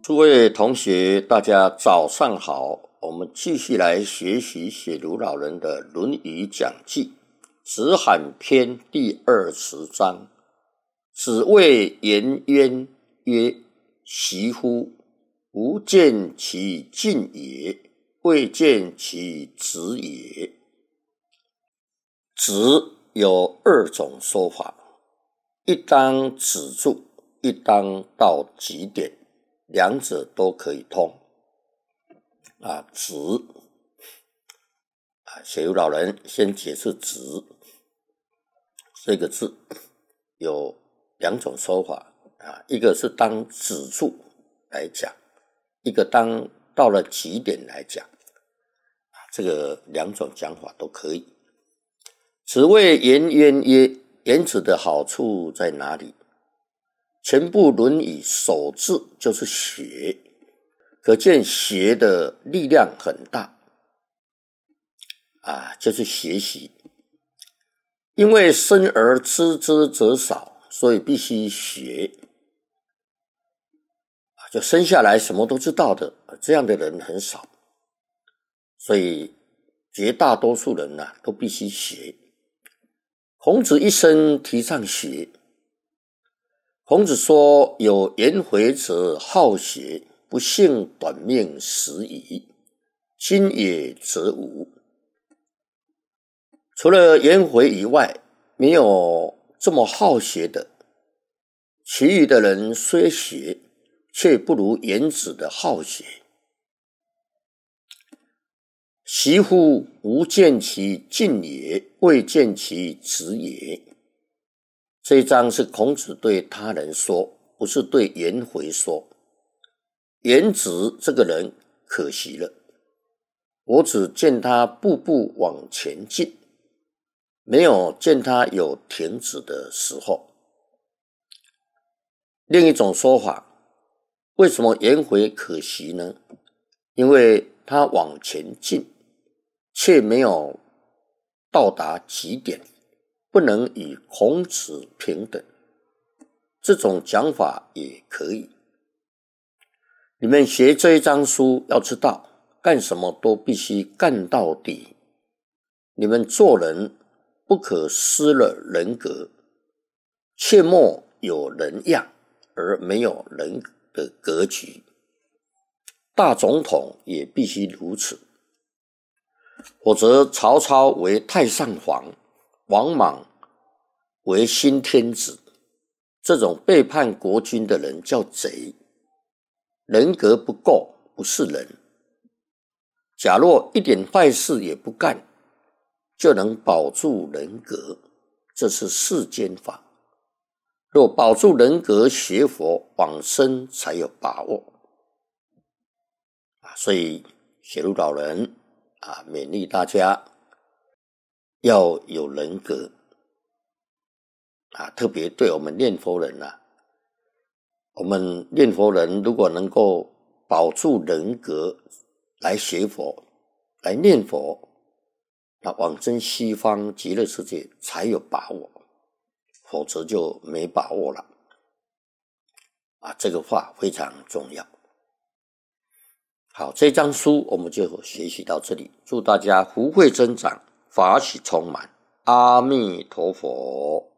诸位同学，大家早上好。我们继续来学习写如老人的《论语讲记》子罕篇第20章。子谓颜渊曰：习乎！吾见其进也，未见其止也。止有2种说法，一当止住，一当到极点，两者都可以通。止写如老人先解释止这个字有2种说法一个是当止住来讲，一个当到了极点来讲这个2种讲法都可以。子谓颜渊曰：颜子的好处在哪里？全部论语首字就是学，可见学的力量很大就是学习。因为生而知之者少，所以必须学。就生下来什么都知道的，这样的人很少，所以绝大多数人都必须学。孔子一生提倡学。孔子说：有颜回者好学，不幸短命死矣。今也则无。除了颜回以外，没有这么好学的。其余的人虽学，却不如颜子的好学。习乎！吾见其进也，未见其止也。这一章是孔子对他人说，不是对颜回说。颜子这个人可惜了，我只见他步步往前进，没有见他有停止的时候。另一种说法，为什么颜回可惜呢？因为他往前进，却没有到达极点，不能与孔子平等。这种讲法也可以。你们学这一章书要知道，干什么都必须干到底。你们做人不可失了人格，切莫有人样而没有人的格局。大总统也必须如此，否则曹操为太上皇，王莽为新天子，这种背叛国君的人叫贼，人格不够，不是人。假若一点坏事也不干，就能保住人格，这是世间法。若保住人格，学佛往生才有把握。所以写如老人勉励大家要有人格特别对我们念佛人我们念佛人如果能够保住人格来学佛来念佛，那往生西方极乐世界才有把握，否则就没把握了这个话非常重要。好，这章书我们就学习到这里，祝大家福慧增长，法喜充满，阿弥陀佛。